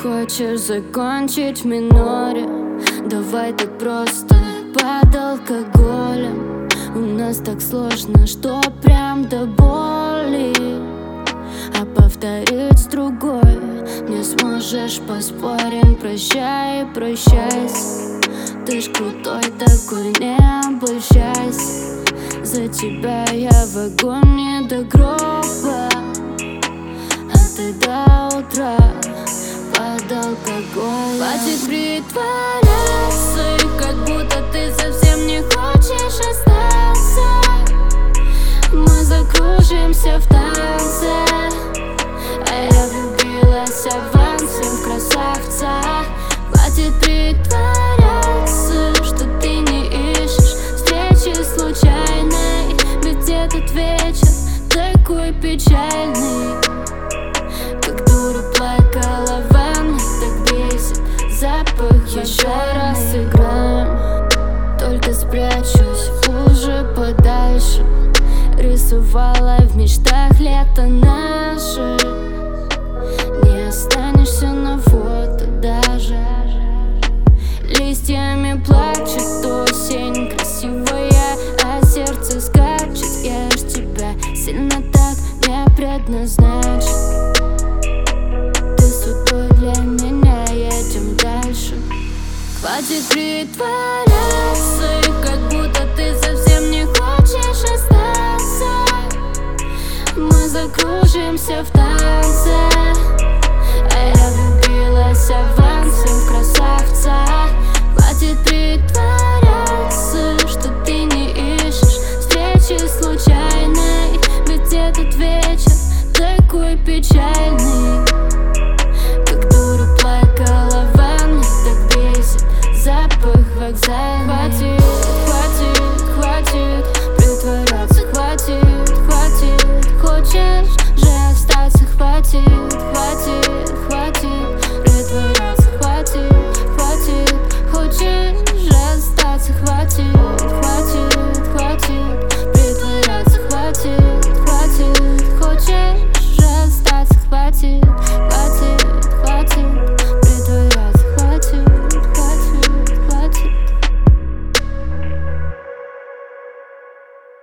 хочешь закончить в миноре? Давай так просто, под алкоголем. У нас так сложно, что прям до боли. А повторить с другой не сможешь, поспорим. Прощай, прощайся. Ты ж крутой такой, не обольщайся. За тебя я в огонь до гроба, а ты до утра под алкоголем. Хватит притворяться, как будто ты совсем не хочешь остаться. Мы закружимся в танце, а я влюбилась авансом в красавца. Хватит притворяться, что ты не ищешь встречи случайной, ведь этот вечер такой печальный. Как дура плакала в ванной, так бесит запах. Еще раз играем, только спрячусь уже подальше. Рисовала в мечтах лето наше. Не останешься на фото даже. Листьями плачет осень красивая, а сердце скачет. Я ж тебя сильно так не предназначен. Ты судьбой для меня, едем дальше. Хватит притворяться, как будто ты совсем не хочешь остаться. Мы закружимся в танце, а я влюбилась в